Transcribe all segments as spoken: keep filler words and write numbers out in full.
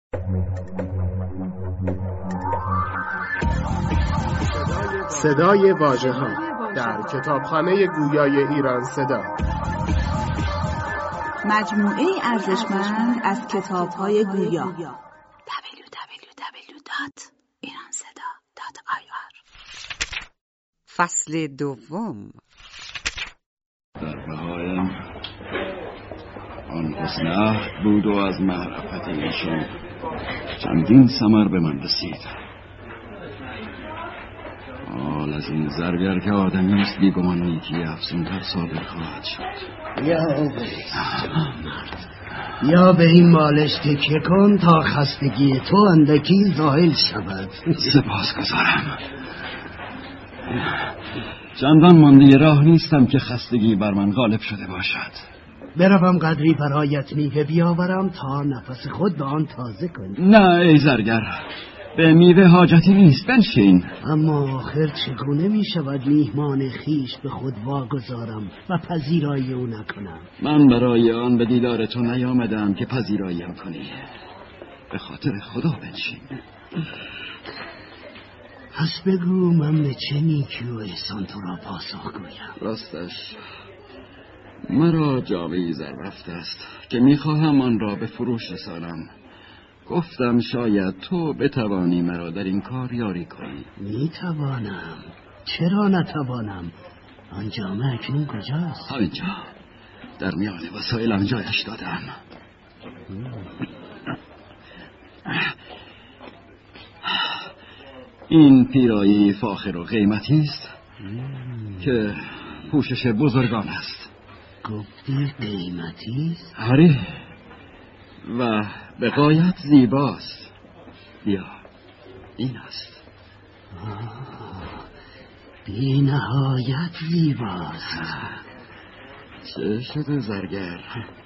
صدای واژه‌ها در کتابخانه گویای ایران صدا، مجموعه ارزشمند از کتاب‌های گویا. دبلیو دبلیو دبلیو دات ایران صدا دات آی آر. فصل دوم. در بهایم آن حسن عهد بود و از معرفت ایشان چندین ثمر به من رسید. حال از این زرگر که آدمی است بیگمان نیکی افزونتر صادر خواهد شد. یا مرد، یا به این مالش تکیه کن تا خستگی تو اندکی زائل شود. سپاس گذارم. چندان مانده راه نیستم که خستگی بر من غالب شده باشد. بروم قدری برایت میوه بیاورم تا نفس خود به آن تازه کنی. نه ای زرگر، به میوه حاجتی نیست، بنشین. اما آخر چگونه می شود میهمان خیش به خود واگذارم و پذیرایی او نکنم؟ من برای آن به دیدار تو نیامدم که پذیراییم کنی. به خاطر خدا بنشین. پس بگو من به چه نیکی و احسان تو را پاسخ گویم؟ راستش مرا جامه‌ای زربفت است که میخواهم آن را به فروش رسانم. گفتم شاید تو بتوانی مرا در این کار یاری کنی. میتوانم، چرا نتوانم؟ آن جامه اکنون کجاست؟ همینجا در میان وسایلم جایش دادم. این پیرایه فاخر و قیمتی است که پوشش بزرگان است. گفتی قیمتی است؟ آره و به غایت زیباست. بیا این است. بی نهایت زیباست. چه شده زرگر؟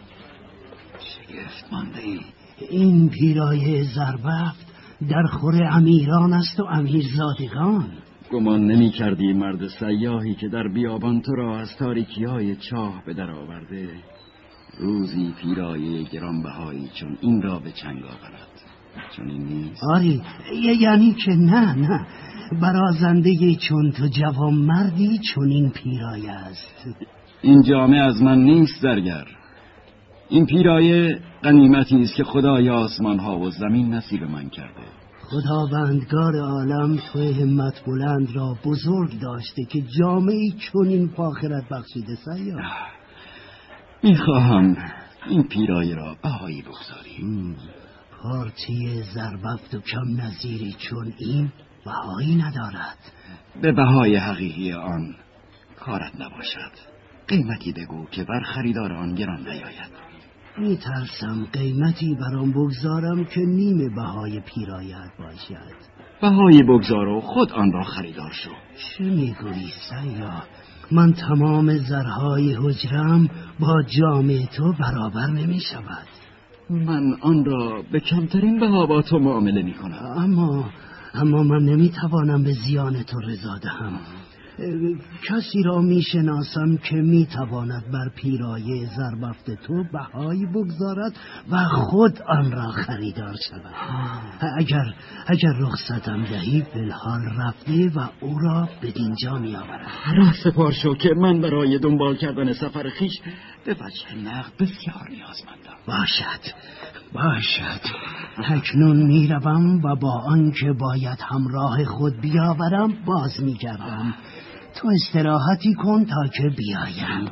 شگفت مانده ای؟ این پیرایه زربفت در خور امیران است و امیرزادگان. گمان نمی کردی مرد سیاهی که در بیابان تو را از تاریکی های چاه به در آورده روزی پیرایه گرانبهایی چون این را به چنگ آورد؟ چون این نیست؟ آری، یعنی که نه نه برازنده چون تو جوان مردی چون این پیرایه است. این جامه از من نیست زرگر. این پیرایه غنیمتی است که خدای آسمان ها و زمین نصیب من کرده. خداوندگار عالم تو همت بلند را بزرگ داشته که جامعی چون این فاخرت بخشیده سیاه. میخواهم این پیرایه را بهایی بگذاری. پارچه زربفت و کم نظیری چون این بهایی ندارد. به بهای حقیقی آن کارت نباشد. قیمتی بگو که بر خریدار آن گران نیاید. میترسم قیمتی برام بگذارم که نیم بهای پیرایت باشد. بهای بگذار و خود آن را خریدار شو. چه میگویی سیاه؟ من تمام زرهای حجرم با جامه تو برابر نمی شود. من آن را به کمترین بها با تو معامله می کنم. اما اما من نمی توانم به زیان تو رضا دهم. کسی را می شناسم که می تواند بر پیرایه زربفت تو بهایی بگذارد و خود آن را خریدار شود. اگر اگر رخصتم دهی بالحال رفته و او را بدینجا می آورد. راه سپار شو که من برای دنبال کردن سفر خیش به وجه نقد بسیار نیازمندم. باشد باشد اکنون می روم و با آنکه باید همراه خود بیاورم باز می گردم. تو استراحتی کن تا که بیایم.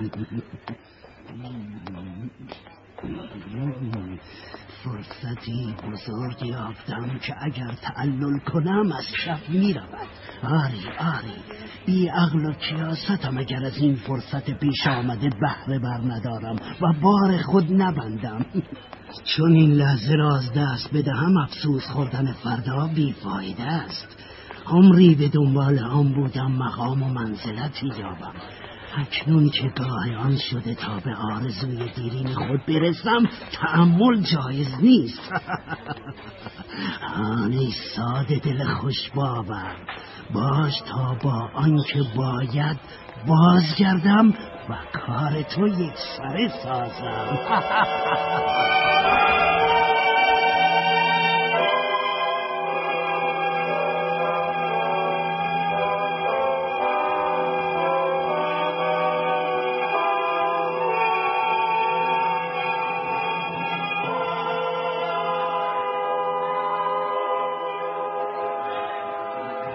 فرصتی بزرگ یافتم که اگر تعلل کنم از شب می رود. آری آری بی عقل و کیاستم اگر از این فرصت پیش آمده بهره بر ندارم و بار خود نبندم. چون این لحظه را از دست بدهم افسوس خوردن فردا بیفایده است. عمری به دنبال آن بودم مقام و منزلتی یابم. اکنون که گاه آن شده تا به آرزوی دیرین خود برسم تأمل جایز نیست. آن ای ساده دل خوش باور، باش تا با آنکه باید بازگردم و کار تو یک سره سازم.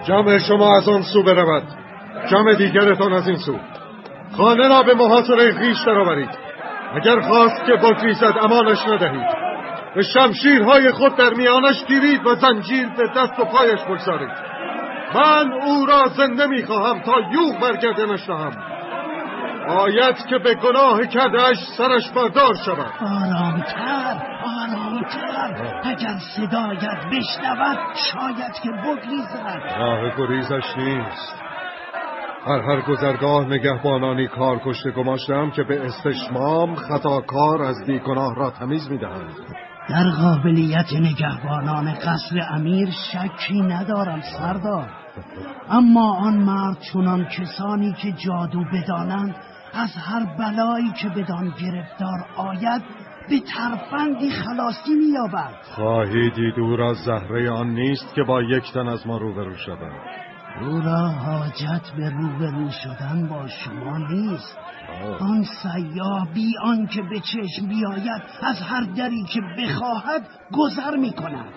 جمع شما از آن سو برود، جمع دیگرتان از این سو. خانه را به محاصره خویش درآورید. اگر خواست که بگریزد امانش ندهید. به شمشیرهای خود در میانش گیرید و زنجیر به دست و پایش بگذارید. من او را زنده میخواهم تا یوغ برگردنش دهم. باید که به گناه کردهش سرش بردار شود. آرامتر آرامتر. اگر صدایت بشنود شاید که بگریزد. راه گریزش نیست. هر هر گذرگاه نگهبانانی کار کشته گماشتم که به استشمام خطاکار از بیگناه را تمیز میدهند. در قابلیت نگهبانان قصر امیر شکی ندارم سردار، اما آن مرد چنان کسانی که جادو بدانند از هر بلایی که بدان گرفتار آید به ترفندی خلاصی می‌یابد. خواهی دید او را زهره آن نیست که با یک تن از ما روبرو شود. او را حاجت به روبرو شدن با شما نیست. آن سیاه بی آن که به چشم بیاید از هر دری که بخواهد گذر می کند.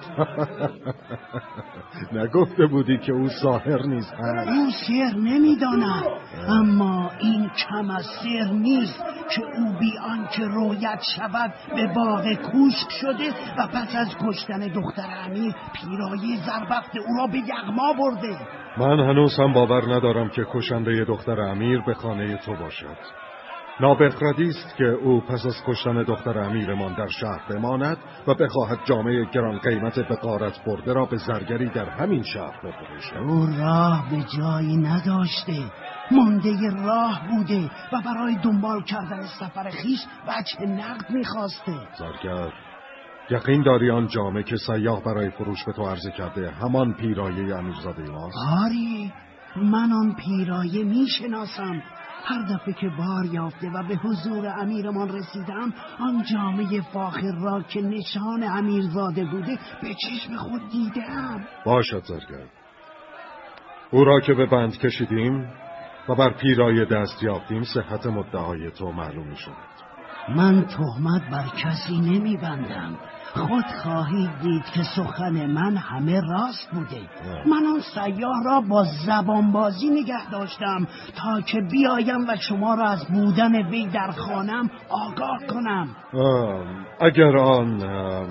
نگفته بودی که او ساحر نیست؟ او سحر نمی داند، اما این کم از سحر نیست که او بی آن که رویت شود به باغ کوشک شده و پس از کشتن دختر امیر پیرایه زربفت او را به یغما برده. من هنوز هم باور ندارم که کشنده دختر امیر به خانه تو باشد. نابخردی است که او پس از کشتن دختر امیرمان در شهر بماند و بخواهد جامعه گران قیمت بقارت برده را به زرگری در همین شهر بفروشد. او راه به جایی نداشته، مانده راه بوده و برای دنبال کردن سفر خیش وجه نقد میخواسته. زرگر، یقین داری آن جامه که سیاه برای فروش به تو عرضه کرده همان پیرایه امیرزاده ماست؟ آری، من آن پیرایه میشناسم. هر دفعه که بار یافته و به حضور امیرمان رسیدم آن جامه فاخر را که نشان امیرزاده بوده به چشم خود دیدم. باشد زرگر، او را که به بند کشیدیم و بر پیرایه دست یافتیم صحت مدعای تو معلوم می شود. من تهمت بر کسی نمی بندم. خود خواهید دید که سخن من همه راست بوده. من آن سیاه را با زبانبازی نگه داشتم تا که بیایم و شما را از بودن وی در خانم آگاه کنم. اگر آن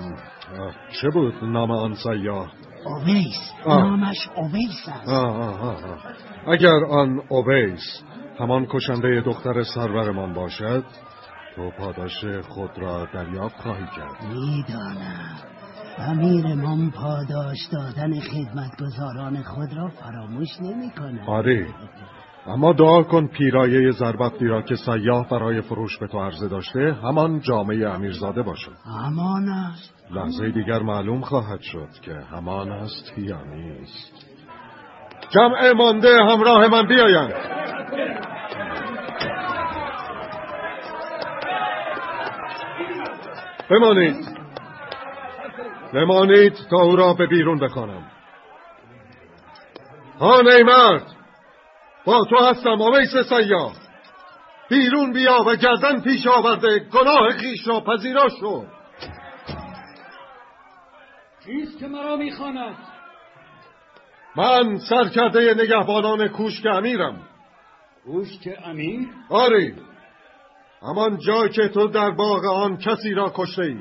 چه بود نام آن سیاه؟ اویس. نامش اویس است. آه آه آه آه. اگر آن اویس همان کشنده دختر سرورمان باشد تو پاداش خود را دریافت خواهی کرد. میدانم امیرمان پاداش دادن خدمتگزاران خود را فراموش نمی کنه. آره، اما دعا کن پیرایه زربفتی را که سیاه برای فروش به تو عرضه داشته همان جامعه امیرزاده باشد. همان است. لحظه دیگر معلوم خواهد شد که همان است یا نیست. جمع مانده همراه من بیایند. بمانید بمانید تا او را به بیرون بخوانم. هان ای مرد، با تو هستم اویس سیاه. بیرون بیا و گردن پیش آورده گناه خویش را پذیرا شو. چیست که مرا میخواند؟ من سرکرده نگهبانان کوشک امیرم. کوشک امیر؟ آری، همان جا که تو در باغ آن کسی را کشته ای.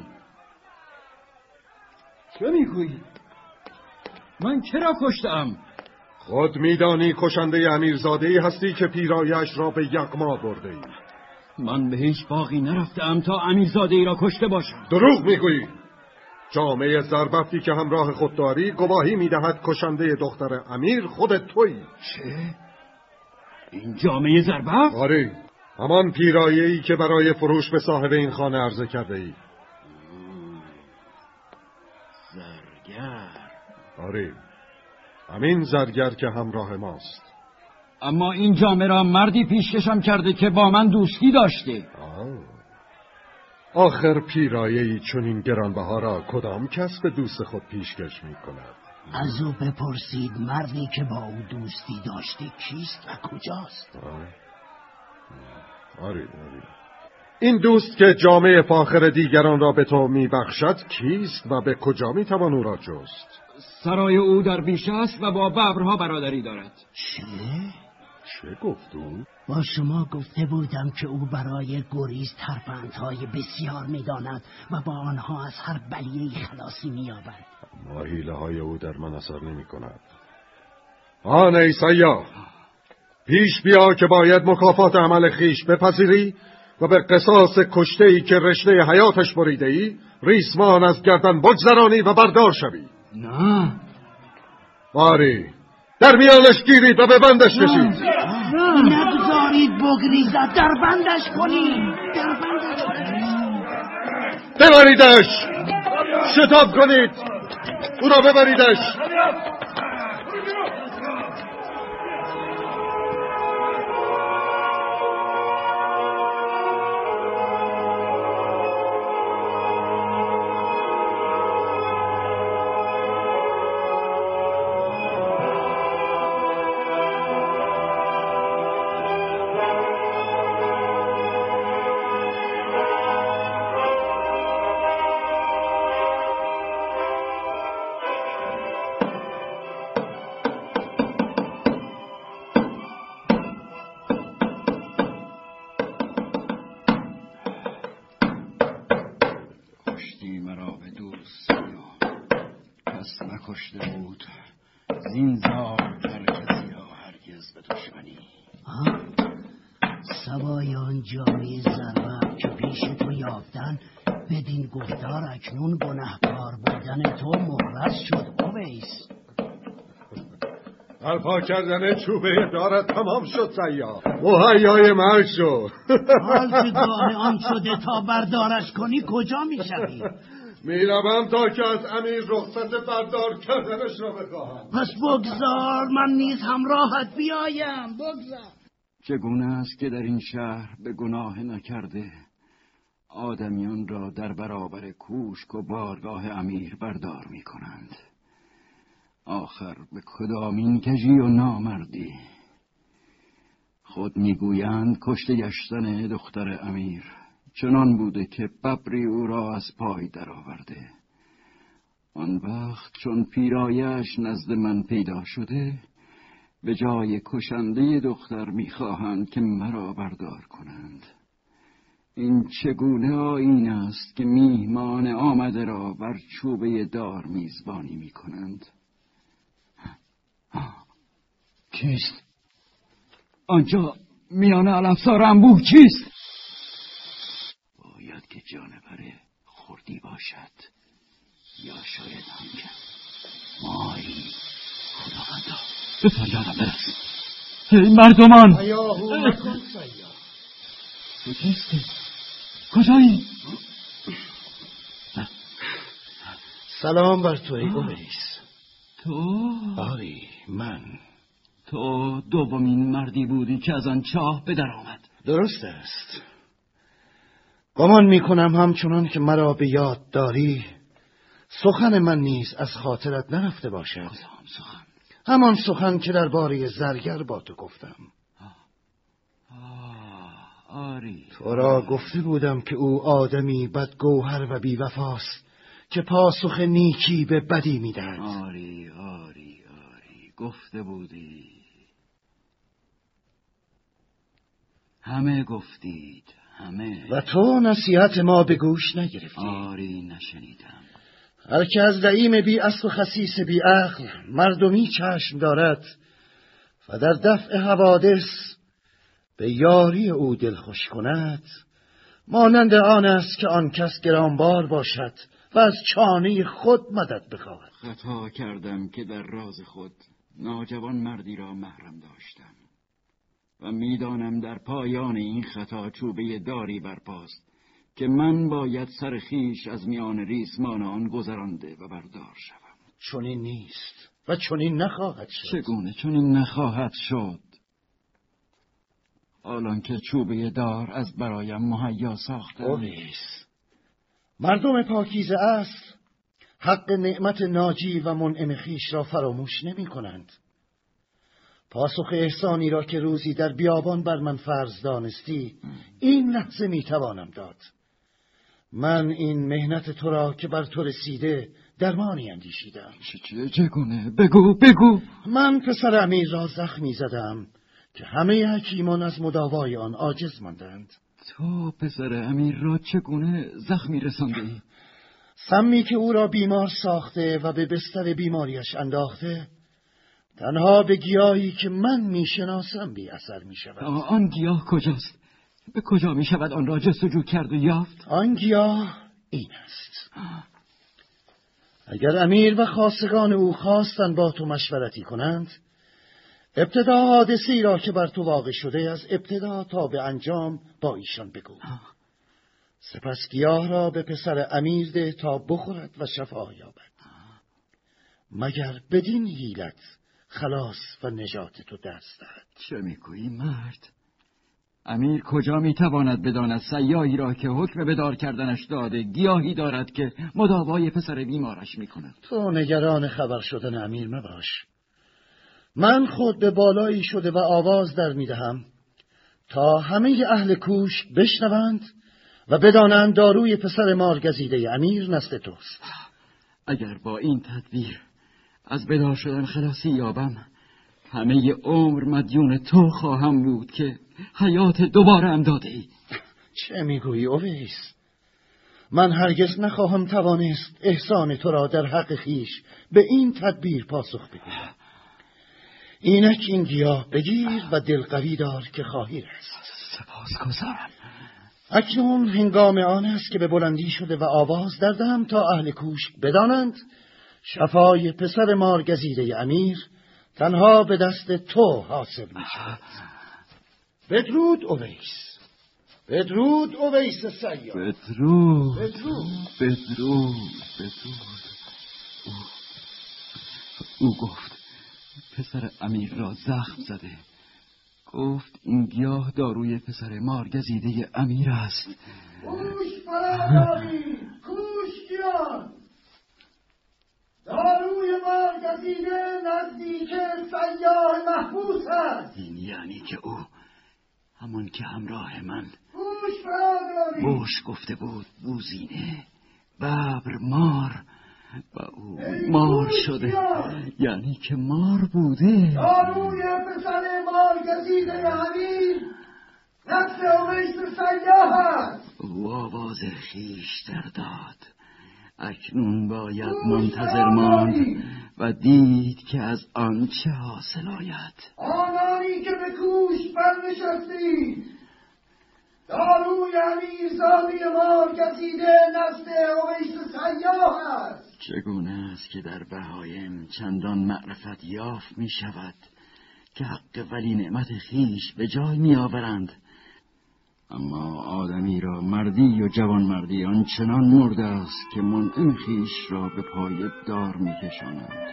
چه میگویی؟ من چرا کشتم؟ خود میدانی کشنده امیرزاده ای هستی که پیرایش را به یغما برده ای. من به هیچ باغی نرفتم تا امیرزاده ای را کشته باشم. دروغ میگویی. جامعه زربفتی که همراه خود داری گواهی میدهد کشنده دختر امیر خودت تویی. چه؟ این جامعه زربفت؟ آره، همان پیرایه ای که برای فروش به صاحب این خانه عرضه کرده ای. زرگر. آره، همین زرگر که همراه ماست. اما این جامعه را مردی پیشکشم کرده که با من دوستی داشته. آه. آخر پیرایه‌ای چون این گرانبها را کدام کس به دوست خود پیشکش می کند؟ از او بپرسید مردی که با او دوستی داشته کیست و کجاست. آه. آره آره این دوست که جامعه فاخر دیگران را به تو میبخشد کیست و به کجا میتوان او را جست؟ سرای او در بیشه است و با ببرها برادری دارد. چه؟ چه گفت او؟ با شما گفته بودم که او برای گریز ترفندهای بسیار میداند و با آنها از هر بلیه‌ای خلاصی مییابد. اما حیله های او در من اثر نمی کند. آن ای سیاه، پیش بیا که باید مکافات عمل خیش بپذیری و به قصاص کشته‌ای که رشته حیاتش بریده‌ای ریسمان از گردن بگذرانی و بردار شوی. نه. آری، در میانش گیرید و به بندش کشید. نگذارید بگریزد، در بندش کنید، در بندش کنید. ببریدش، شتاب کنید، او را ببریدش. نکشته بود زینزار در کسی را هرگز به دشمنی. سوای آن جامعه ضربت که پیش تو یافتن بدین گفتار اکنون گنهکار بودن تو محرز شد اویس. برپا کردن چوبه دارد تمام شد سیاه، مهیای مرگ شد. حال که گاه آن شده تا بردارش کنی کجا می شوی؟ میروم تا که از امیر رخصت بردار کردنش را بخواهم. پس بگذار من نیز همراهت بیایم. بگذار. چگونه است که در این شهر به گناه نکرده آدمیان را در برابر کوشک و بارگاه امیر بردار می کنند؟ آخر به کدامین کژی و نامردی؟ خود میگویند کشته گشتن دختر امیر چنان بوده که ببری او را از پای درآورده. آن وقت چون پیرایش نزد من پیدا شده به جای کشنده دختر میخواهند که مرا بردار کنند. این چگونه آیین است که میهمان آمده را بر چوبه دار میزبانی میکنند؟ کیست؟ آنجا میان علفزار انبوه کیست؟ باید که جانور خردی باشد یا شاید هم که ماری. خداوندا به فریادم برس. ای مردمان، سیاهو مکن سیاه. تو کیستی؟ کجایی؟ سلام بر تو ای اویس. تو؟ آری من. تو دومین مردی بودی که از آن چاه به در آمد. درست است. گمان میکنم همچنان که مرا به یاد داری سخن من نیز از خاطرت نرفته باشد. کدام سخن؟ همان سخن که درباره زرگر با تو گفتم. آه آری. تو را گفته بودم که او آدمی بدگوهر و بیوفاست که پاسخ نیکی به بدی میدهد. آری آری آری گفته بودی. همه گفتید، همه. و تو نصیحت ما به گوش نگرفتی. آری نشنیدم. هر که از لئیم بی اصل و خسیس بی عقل مردمی چشم دارد و در دفع حوادث به یاری او دلخوش کند مانند آن است که آن کس گرانبار باشد و از چانه خود مدد بخواهد. خطا کردم که در راز خود ناجوان مردی را محرم داشتم و میدانم در پایان این خطا چوبه داری برپاست که من باید سر خیش از میان ریسمان آن گذرانده و بردار شوم. چنین نیست و چنین نخواهد شد. چگونه چنین نخواهد شد؟ حالان که چوبه دار از برایم مهیا ساخته. اویس، مردم پاکیزه اصل حق نعمت ناجی و منعم خویش را فراموش نمی کنند. پاسخ احسانی را که روزی در بیابان بر من فرض دانستی این لحظه میتوانم داد. من این مهنت تو را که بر تو رسیده درمانی اندیشیدم. چه چگونه؟ بگو بگو. من پسر امیر را زخمی زدم که همه حکیمان از مداوای آن عاجز ماندند. تو پسر امیر را چگونه زخمی رساندی؟ سمی که او را بیمار ساخته و به بستر بیماریش انداخته تنها به گیاهی که من میشناسم بی اثر میشود. آن گیاه کجاست؟ به کجا میشود آن را جستجو کرد و یافت؟ آن گیاه این است. اگر امیر و خاصگان او خواستن با تو مشورتی کنند، ابتدا حادثه‌ای را که بر تو واقع شده از ابتدا تا به انجام با ایشان بگو. سپس گیاه را به پسر امیر ده تا بخورد و شفا یابد. مگر بدین حیلت خلاص و نجات تو دست دهد. چه میگویی مرد؟ امیر کجا میتواند بداند سیاهی را که حکم بدار کردنش داده گیاهی دارد که مداوای پسر بیمارش میکند؟ تو نگران خبر شدن امیر مباش. من خود به بالایی شده و آواز در میدهم تا همه اهل کوشک بشنوند و بدانند داروی پسر مارگزیده امیر نزد توست. اگر با این تدبیر از بدار شدن خلاصی یابم، همه عمر مدیون تو خواهم بود که حیات دوباره ام داده ای. چه میگویی اویس؟ من هرگز نخواهم توانست احسان تو را در حق خیش به این تدبیر پاسخ بگویم. اینک این گیاه بگیر و دلقوی دار که خواهی رست. سپاسگزارم. اکنون هنگام آن است که به بلندی شده و آواز دردم تا اهل کوشک بدانند شفای پسر مارگزیده امیر تنها به دست تو حاصل می شود. بدرود اویس. بدرود اویس سیاه. بدرود بدرود بدرود بدرود. او, او گفت پسر امیر را زخم زده. گفت این گیاه داروی پسر مارگزیده امیر است. کوش برادری، کوش گیان. داروی مارگزیده نزدیک سیاه محبوس است. این یعنی که او همون که همراه من کوش برادری موش گفته بود بوزینه ببر مار و او مار شده، یعنی که مار بوده. داروی پسر مارگزیده امیر نفس اویس سیاه است. او آواز خیش در داد. اکنون باید منتظر ماند و دید که از آن چه حاصل آید. آنانی که به کوش برنشستید داروی امیرزاده مارگزیده نزد اویس سیاه است. چگونه است که در بهایم چندان معرفت یافت می شود که حق ولی نعمت خیش به جای می آورند، اما آدمی را مردی و جوان مردی آنچنان مرده است که منعم خیش را به پای دار می کشانند.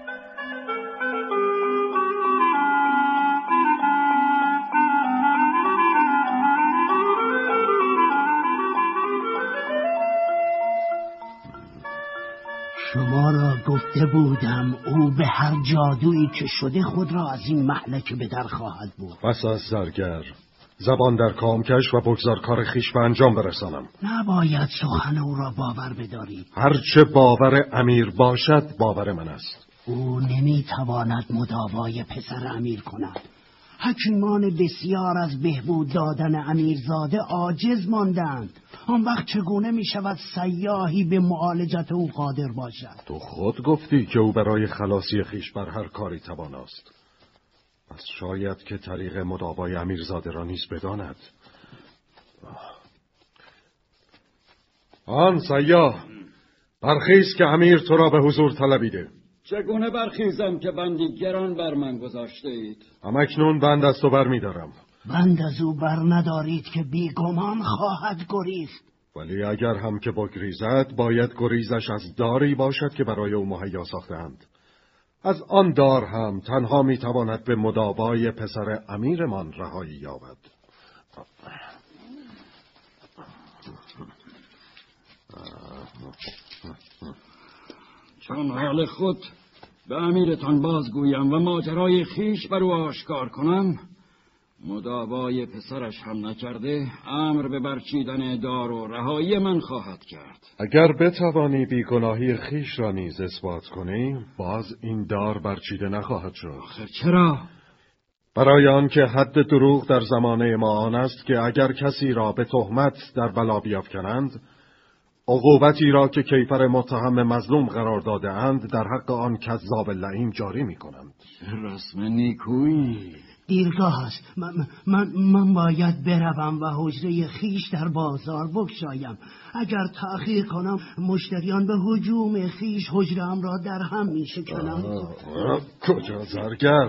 شما را گفته بودم او به هر جادویی که شده خود را از این مهلکه به در خواهد بود. بس از زرگر، زبان در کام کش و بگذار کار خیش به انجام برسانم. نباید سخن او را باور بدارید. هرچه باور امیر باشد باور من است. او نمیتواند مداوای پسر امیر کند. حکیمان بسیار از بهبود دادن امیرزاده عاجز ماندند. آن وقت چگونه می شود سیاهی به معالجت او قادر باشد؟ تو خود گفتی که او برای خلاصی خیش بر هر کاری تواناست. پس شاید که طریق مداوای امیرزاده را نیز بداند. آن سیاه، برخیز که امیر تو را به حضور طلبیده. چگونه برخیزم که بندی گران بر من گذاشته اید؟ همکنون بند از تو بر می دارم. بند از او بر ندارید که بیگمان خواهد گریخت. ولی اگر هم که بگریزد باید گریزش از داری باشد که برای او مهیا ساختند. از آن دار هم تنها می تواند به مداوای پسر امیرمان رهایی یابد. چون حال خود به امیرتان بازگویم و ماجرای خیش بر او آشکار کنم، مداوای پسرش هم نکرده امر به برچیدن دار و رهایی من خواهد کرد. اگر بتوانی بیگناهی خیش را نیز اثبات کنی، باز این دار برچیده نخواهد شد. آخر چرا؟ برای آن که حد دروغ در زمانه ما آن است که اگر کسی را به تهمت در بلا بیافکنند، عقوبتی را که کیفر متهم مظلوم قرار داده اند در حق آن کذاب لعین جاری می کنند. رسم نیکویی. دیرگاه است. من, من, من باید بروم و حجره خیش در بازار بگشایم. اگر تأخیر کنم مشتریان به هجوم خیش حجره‌ام را در هم می شکنند. کجا زرگر؟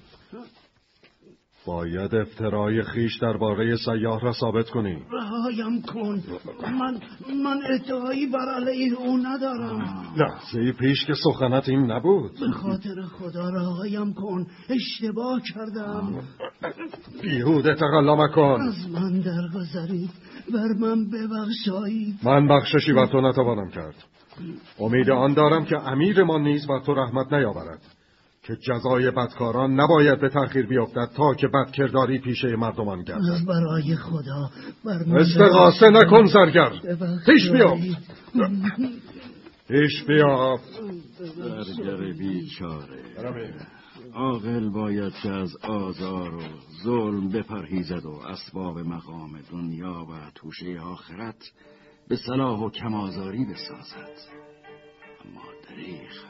باید افترای خیش درباره سیاح را ثابت کنی. رهایم کن. من من ادعایی بر علیه او ندارم. لحظه پیش که سخنت این نبود. به خاطر خدا رهایم کن. اشتباه کردم. بیهوده تقلا مکن. از من درگذرید. بر من ببخشایید. من بخششی بر تو نتوانم کرد. امید آن دارم که امیرمان نیز بر تو رحمت نیاورد، که جزای بدکاران نباید به تأخیر بیفتد تا که بدکرداری پیشه مردمان گردد. برای خدا بر من استغاثه نکن زرگر. پیش بیافت. پیش بیافت. زرگر بیچاره. عاقل باید که از آزار و ظلم بپرهیزد و اسباب مقام دنیا و توشه آخرت به صلاح و کمازاری بسازد. اما دریغ